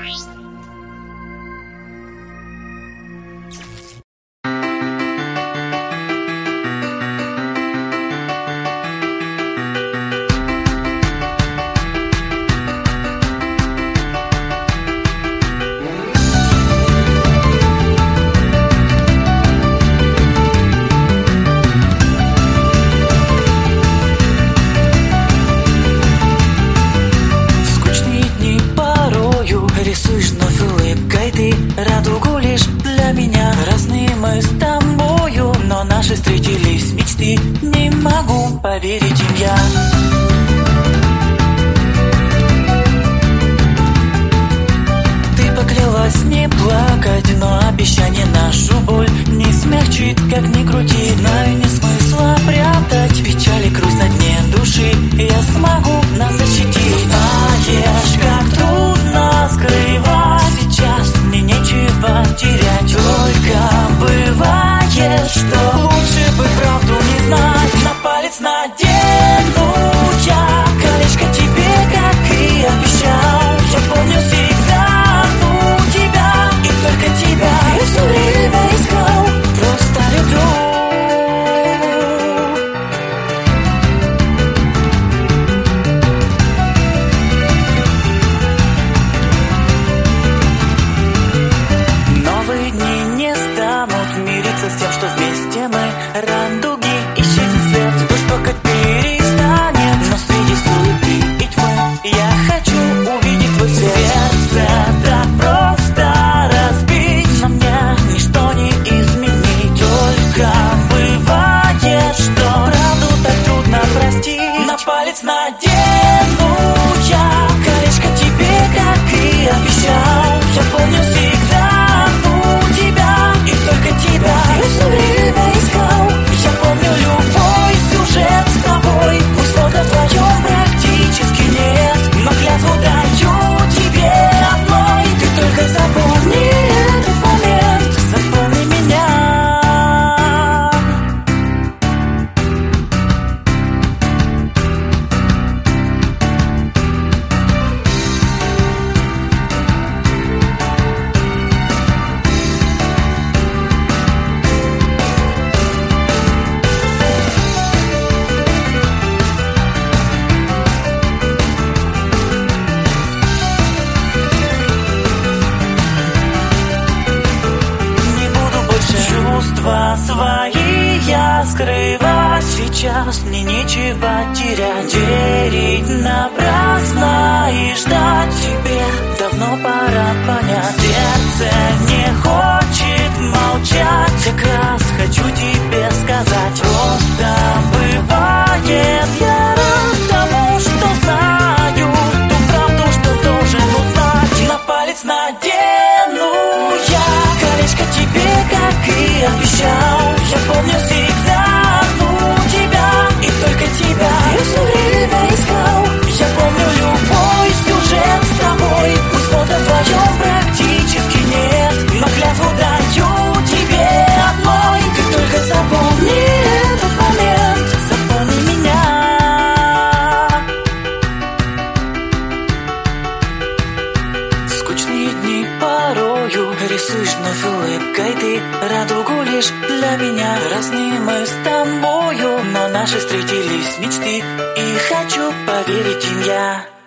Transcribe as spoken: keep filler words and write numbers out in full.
Радугу лишь для меня. Разные мы с тобою, но наши встретились мечты. Не могу поверить им я. Ты поклялась не плакать, но обещание нашу боль не смягчит, как ни крути. Знаю, не смысла прятать печаль и грусть на дне души. Я смогу нас защитить. Знаешь, как трудно скрывать. Сейчас мне нечего терять. Только бывает, что лучше бы правду не знать. На палец надену я колечко тебе, как и обещал. Я помню всегда, ну тебя и только тебя. Я все время искал, просто люблю. С тем, что вместе мы радуги исчезнет свет. Дождь пока перестанет, но среди суеты и тьмы я хочу увидеть твой свет. Сердце так просто разбить, но мне ничто не изменить. Только бывает, что правду так трудно простить. На палец надену я колечко тебе, как и обещал. Я помню всегда, ну тебя и только тебя. Я все время искал, я помню любой сюжет с тобой. Исхода вдвоем практически нет, но клятву даю тебе одной. Ты только запомни этот момент, запомни меня. Чувства свои я скрывать. Сейчас мне нечего терять. Верить напрасно и ждать тебе давно пора понять. Сердце не хочет молчать. Как раз хочу тебе сказать. Просто бывает, я рад тому, что знаю ту правду, что должен узнать. На палец надену я колечко тебе, как и обещал. Я помню всегда, ну тебя и только тебя. Я все время искал, я помню любой сюжет с тобой. Исхода вдвоем практически нет, но клятву даю тебе одной. Ты только запомни этот момент, запомни меня. Скучные дни порою рисуешь вновь улыбкой ты. Радугу лишь для меня. Разные мы с тобою, но наши встретились мечты. И хочу поверить им я.